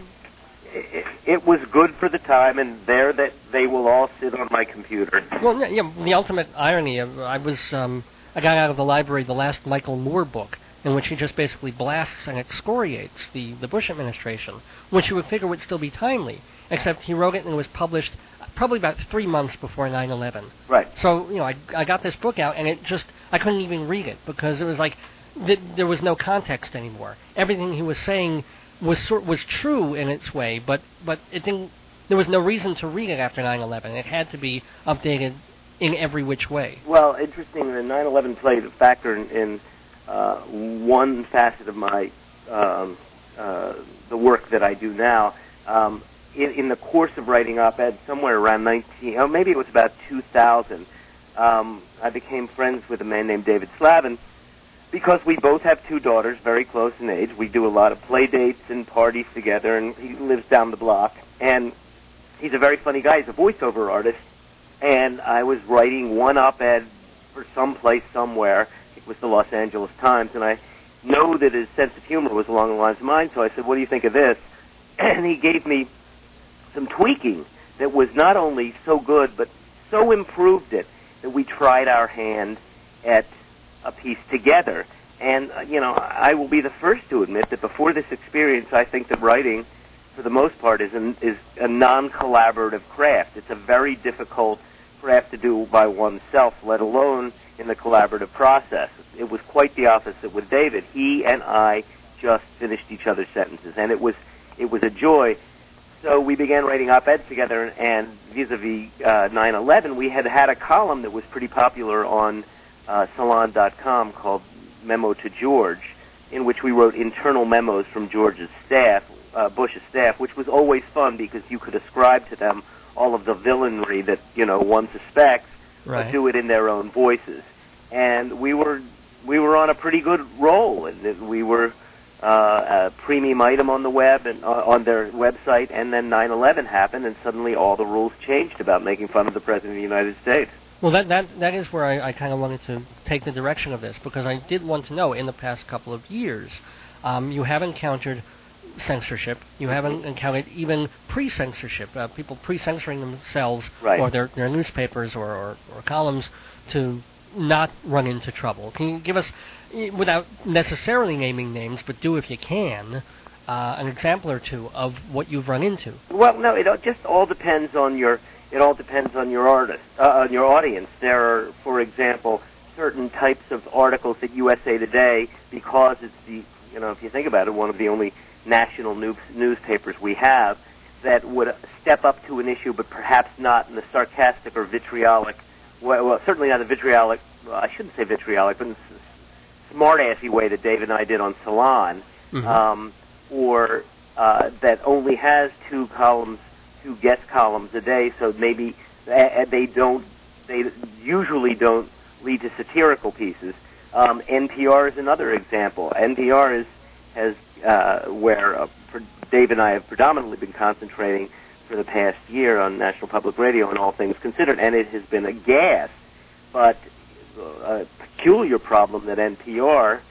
[SPEAKER 6] it was good for the time, and there that they will all sit on my computer.
[SPEAKER 2] Well, the ultimate irony of I got out of the library the last Michael Moore book, in which he just basically blasts and excoriates the Bush administration, which you would figure would still be timely, except he wrote it and it was published probably about 3 months before 9/11.
[SPEAKER 6] Right.
[SPEAKER 2] So, I got this book out, and I couldn't even read it, because it was like there was no context anymore. Everything he was saying was true in its way, but it didn't. There was no reason to read it after 9/11. It had to be updated in every which way.
[SPEAKER 6] Well, interesting that 9/11 played a factor in one facet of my the work that I do now. In the course of writing op-ed, somewhere around maybe it was about 2000, I became friends with a man named David Slavin. Because we both have 2 daughters, very close in age. We do a lot of play dates and parties together, and he lives down the block. And he's a very funny guy. He's a voiceover artist. And I was writing one op-ed for someplace, somewhere. It was the Los Angeles Times, and I know that his sense of humor was along the lines of mine, so I said, what do you think of this? And he gave me some tweaking that was not only so good, but so improved it that we tried our hand at a piece together. And, I will be the first to admit that before this experience, I think that writing, for the most part, is a non-collaborative craft. It's a very difficult craft to do by oneself, let alone in the collaborative process. It was quite the opposite with David. He and I just finished each other's sentences, and it was a joy. So we began writing op-eds together, and vis-a-vis 9/11, we had a column that was pretty popular on Salon.com called Memo to George, in which we wrote internal memos from George's staff, Bush's staff, which was always fun because you could ascribe to them all of the villainry that one suspects, but do it in their own voices. And we were on a pretty good roll, and we were a premium item on the web and on their website. And then 9/11 happened, and suddenly all the rules changed about making fun of the President of the United States.
[SPEAKER 2] Well, that is where I kind of wanted to take the direction of this, because I did want to know, in the past couple of years, you have encountered censorship. You haven't encountered even pre-censorship, people pre-censoring themselves or their newspapers or columns to not run into trouble? Can you give us, without necessarily naming names, but do if you can, an example or two of what you've run into?
[SPEAKER 6] Well, no, it just all depends on your. It all depends on your artist, on your audience. There are, for example, certain types of articles at USA Today, because it's the, if you think about it, one of the only national newspapers we have, that would step up to an issue, but perhaps not in the sarcastic or vitriolic, well, certainly not the vitriolic, I shouldn't say vitriolic, but in the smart-assy way that Dave and I did on Salon, or that only has two guest columns a day, so maybe they usually don't lead to satirical pieces. NPR is another example. NPR has where Dave and I have predominantly been concentrating for the past year on National Public Radio and All Things Considered, and it has been a gas. But a peculiar problem that NPR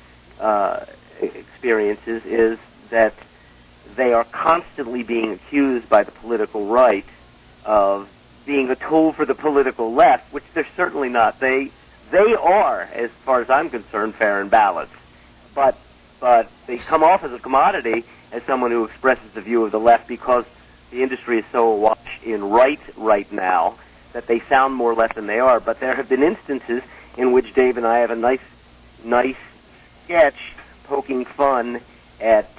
[SPEAKER 6] experiences is that they are constantly being accused by the political right of being a tool for the political left, which they're certainly not. They are, as far as I'm concerned, fair and balanced. But they come off as a commodity, as someone who expresses the view of the left, because the industry is so awash in right now that they sound more left than they are. But there have been instances in which Dave and I have a nice sketch poking fun at,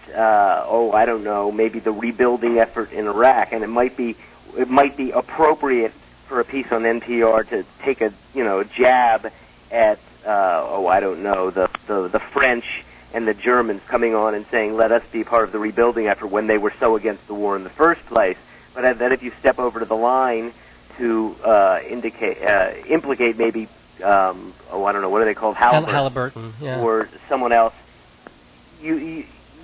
[SPEAKER 6] I don't know, maybe the rebuilding effort in Iraq, and it might be appropriate for a piece on NPR to take a jab at I don't know, the French and the Germans coming on and saying, let us be part of the rebuilding effort, when they were so against the war in the first place. But then if you step over to the line to implicate maybe, I don't know, what are they called,
[SPEAKER 2] Halliburton, yeah,
[SPEAKER 6] or someone else, you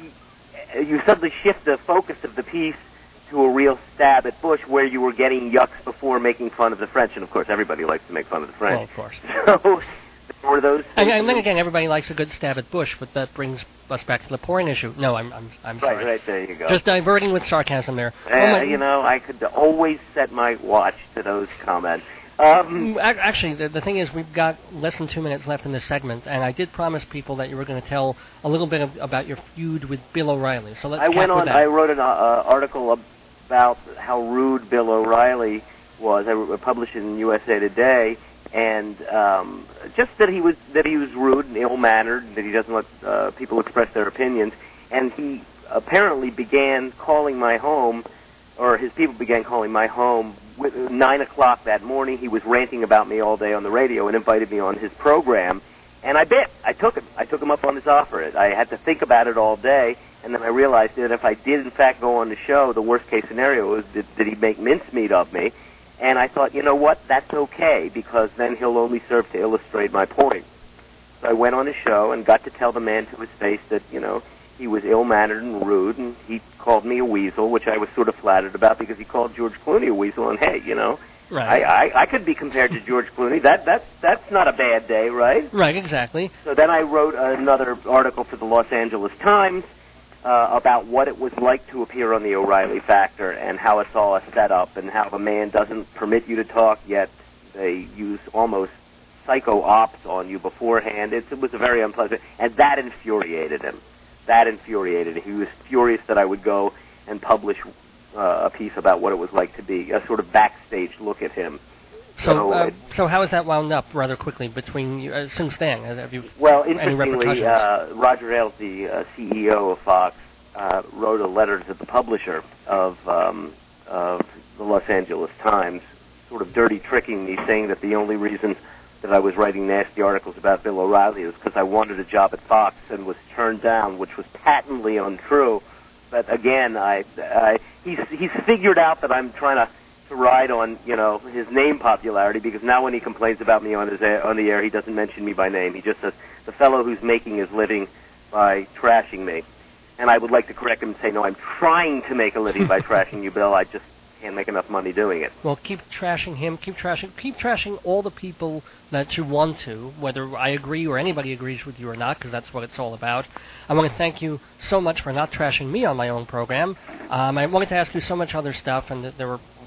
[SPEAKER 6] suddenly shift the focus of the piece to a real stab at Bush, where you were getting yucks before making fun of the French, and of course everybody likes to make fun of the French.
[SPEAKER 2] Well, of course.
[SPEAKER 6] So there were those.
[SPEAKER 2] And then again, everybody likes a good stab at Bush, but that brings us back to the porn issue. No, I'm sorry.
[SPEAKER 6] Right, there you go.
[SPEAKER 2] Just diverting with sarcasm there.
[SPEAKER 6] I could always set my watch to those comments.
[SPEAKER 2] Actually, the thing is, we've got less than 2 minutes left in this segment, and I did promise people that you were going to tell a little bit about your feud with Bill O'Reilly. So let's
[SPEAKER 6] I wrote an article about how rude Bill O'Reilly was. I published it in USA Today, and just that he was rude and ill-mannered, that he doesn't let people express their opinions, and he apparently began calling my home, or his people began calling my home, 9 o'clock that morning. He was ranting about me all day on the radio and invited me on his program, and I bit. I took him up on his offer. I had to think about it all day, and then I realized that if I did in fact go on the show, the worst case scenario was did he make mincemeat of me, and I thought, you know what, that's okay, because then he'll only serve to illustrate my point. So I went on his show and got to tell the man to his face that, he was ill-mannered and rude, and he called me a weasel, which I was sort of flattered about, because he called George Clooney a weasel, and hey,
[SPEAKER 2] right.
[SPEAKER 6] I could be compared to George Clooney. That's not a bad day, right?
[SPEAKER 2] Right, exactly.
[SPEAKER 6] So then I wrote another article for the Los Angeles Times about what it was like to appear on the O'Reilly Factor, and how it's all a setup, and how the man doesn't permit you to talk, yet they use almost psycho ops on you beforehand. It was a very unpleasant, and that infuriated him. He was furious that I would go and publish a piece about what it was like to be a sort of backstage look at him.
[SPEAKER 2] So how has that wound up rather quickly between you since then? Have you
[SPEAKER 6] interestingly,
[SPEAKER 2] any repercussions?
[SPEAKER 6] Roger Ailes, the CEO of Fox, wrote a letter to the publisher of the Los Angeles Times, sort of dirty tricking me, saying that the only reason that I was writing nasty articles about Bill O'Reilly is because I wanted a job at Fox and was turned down, which was patently untrue. But again, he's figured out that I'm trying to ride on his name popularity, because now when he complains about me on the air, he doesn't mention me by name. He just says the fellow who's making his living by trashing me. And I would like to correct him and say, no, I'm trying to make a living by trashing you, Bill. I just can't make enough money doing it.
[SPEAKER 2] Well, keep trashing him, keep trashing all the people that you want to, whether I agree or anybody agrees with you or not, because that's what it's all about. I want to thank you so much for not trashing me on my own program. I wanted to ask you so much other stuff, and there were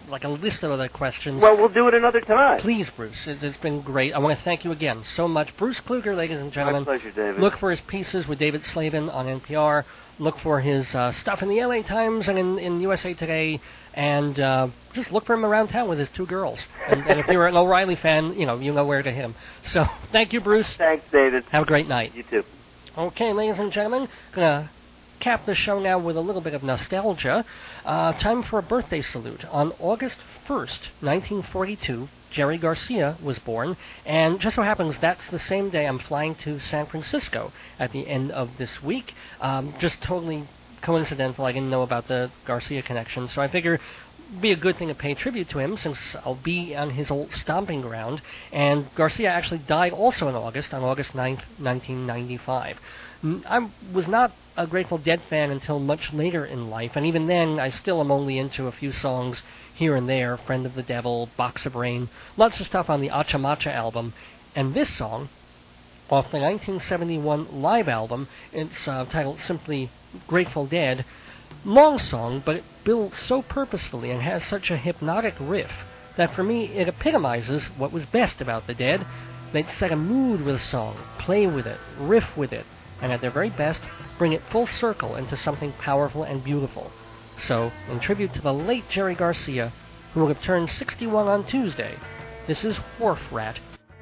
[SPEAKER 2] like a list of other questions.
[SPEAKER 6] Well, we'll do it another time.
[SPEAKER 2] Please, Bruce. It's been great. I want to thank you again so much. Bruce Kluger, ladies and gentlemen.
[SPEAKER 6] My pleasure, David.
[SPEAKER 2] Look for his pieces with David Slavin on NPR. Look for his stuff in the LA Times and in USA Today. And just look for him around town with his 2 girls. And if you're an O'Reilly fan, you know where to hit him. So, thank you, Bruce.
[SPEAKER 6] Thanks, David.
[SPEAKER 2] Have a great night.
[SPEAKER 6] You too.
[SPEAKER 2] Okay, ladies and gentlemen, gonna cap the show now with a little bit of nostalgia. Time for a birthday salute. On August 1st, 1942, Jerry Garcia was born, and just so happens that's the same day I'm flying to San Francisco at the end of this week. Just totally coincidental. I didn't know about the Garcia connection, so I figure it'd be a good thing to pay tribute to him since I'll be on his old stomping ground. And Garcia actually died also in August, on August 9th, 1995. I was not a Grateful Dead fan until much later in life, and even then I still am only into a few songs here and there, Friend of the Devil, Box of Rain, lots of stuff on the Achamacha album. And this song, off the 1971 live album, it's titled simply Grateful Dead. Long song, but it builds so purposefully and has such a hypnotic riff that for me it epitomizes what was best about the Dead. They'd set a mood with a song, play with it, riff with it, and at their very best, bring it full circle into something powerful and beautiful. So, in tribute to the late Jerry Garcia, who will have turned 61 on Tuesday, this is Wharf Rat.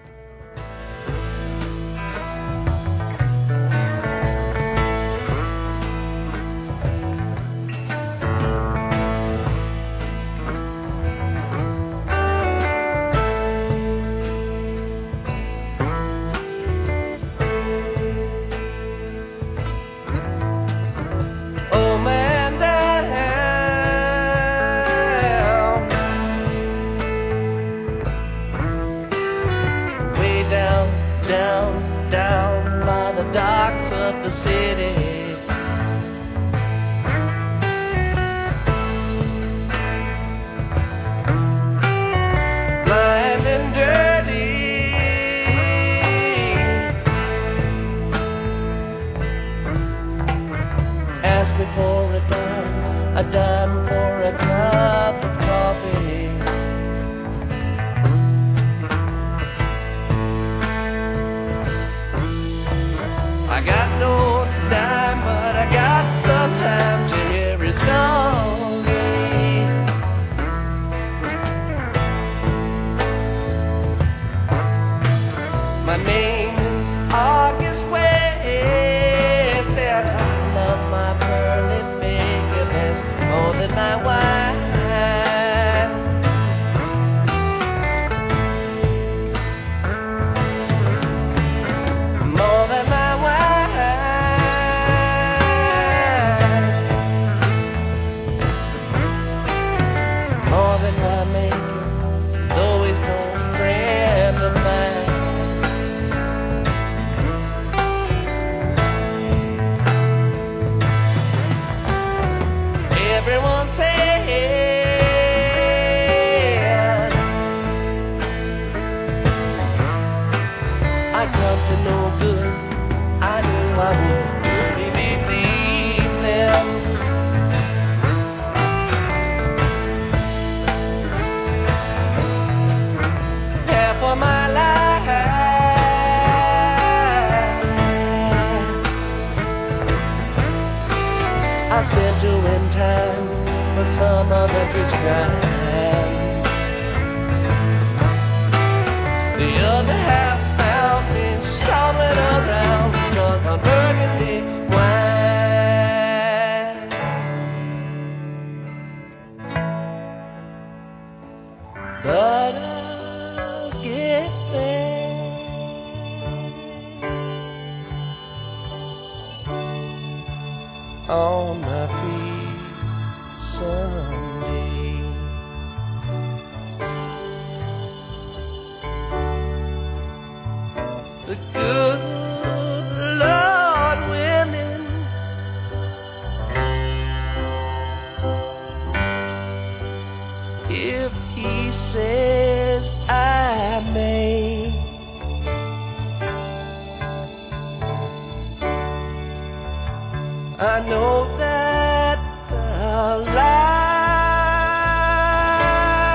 [SPEAKER 7] I know that the light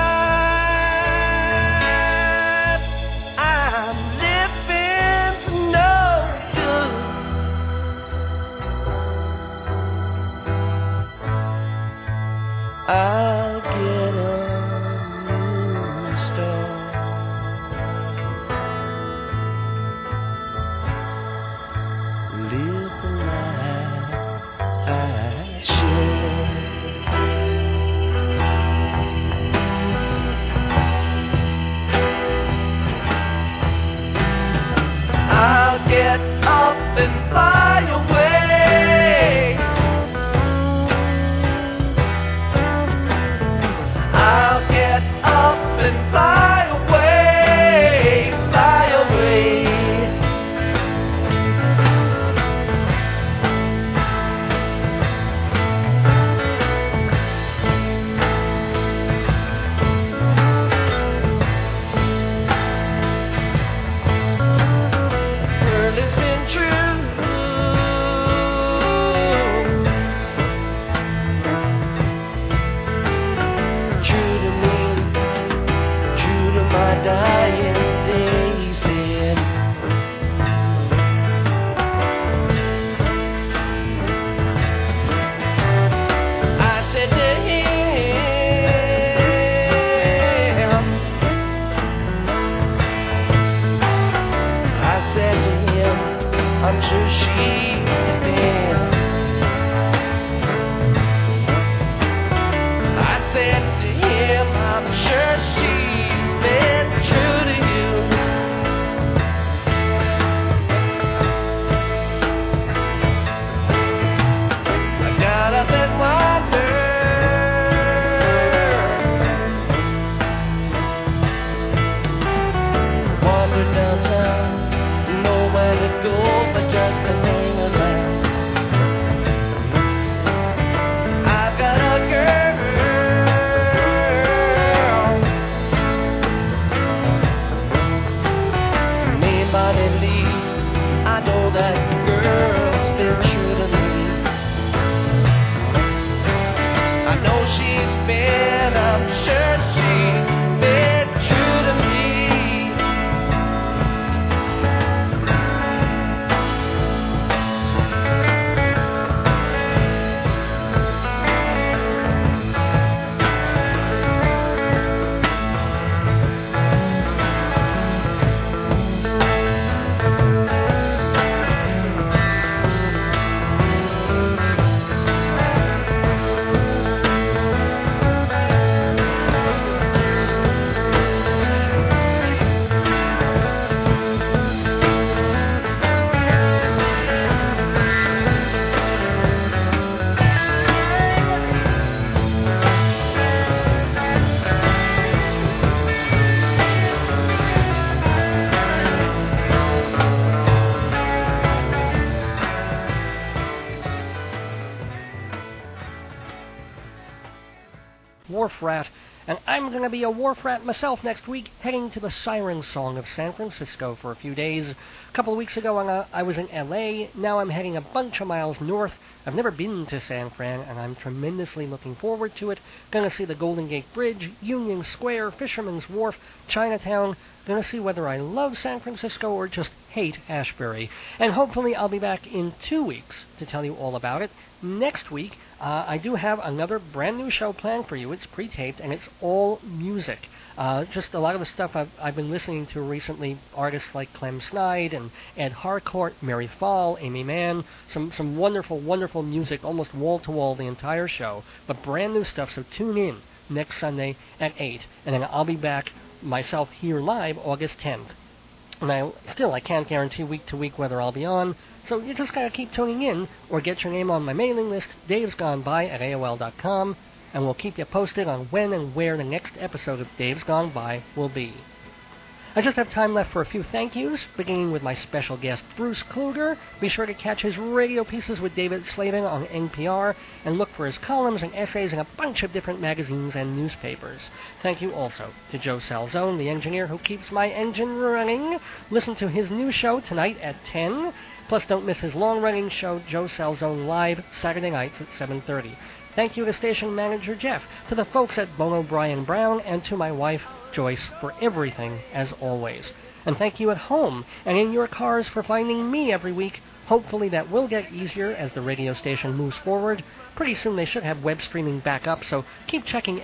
[SPEAKER 2] wharf rat. And I'm going to be a wharf rat myself next week, heading to the Siren Song of San Francisco for a few days. A couple of weeks ago, I was in L.A. Now I'm heading a bunch of miles north. I've never been to San Fran, and I'm tremendously looking forward to it. Going to see the Golden Gate Bridge, Union Square, Fisherman's Wharf, Chinatown. Going to see whether I love San Francisco or just hate Ashbury. And hopefully I'll be back in 2 weeks to tell you all about it. Next week, I do have another brand new show planned for you. It's pre-taped, and it's all music. Just a lot of the stuff I've been listening to recently, artists like Clem Snide and Ed Harcourt, Mary Fall, Amy Mann, some wonderful, wonderful music, almost wall-to-wall the entire show, but brand new stuff, so tune in next Sunday at 8, and then I'll be back myself here live August 10th. And I can't guarantee week to week whether I'll be on, so you just gotta keep tuning in, or get your name on my mailing list, davesgoneby@AOL.com, and we'll keep you posted on when and where the next episode of Dave's Gone By will be. I just have time left for a few thank yous, beginning with my special guest, Bruce Kluger. Be sure to catch his radio pieces with David Slavin on NPR, and look for his columns and essays in a bunch of different magazines and newspapers. Thank you also to Joe Salzone, the engineer who keeps my engine running. Listen to his new show tonight at 10. Plus, don't miss his long-running show, Joe Salzone Live, Saturday nights at 7:30. Thank you to station manager Jeff, to the folks at Bono Brian Brown, and to my wife, Joyce, for everything, as always. And thank you at home and in your cars for finding me every week. Hopefully that will get easier as the radio station moves forward. Pretty soon they should have web streaming back up, so keep checking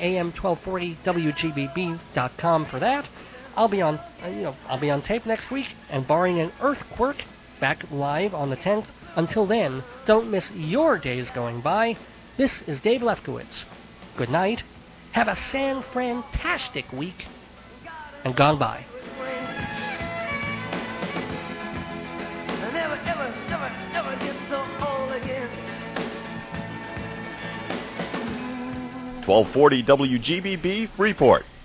[SPEAKER 2] AM1240WGBB.com for that. I'll be on tape next week, and barring an earthquake, back live on the 10th. Until then, don't miss your days going by. This is Dave Lefkowitz. Good night. Have a San Fran-tastic week. And gone by.
[SPEAKER 5] Never, ever, never, never get so old again.
[SPEAKER 7] 1240 WGBB, Freeport.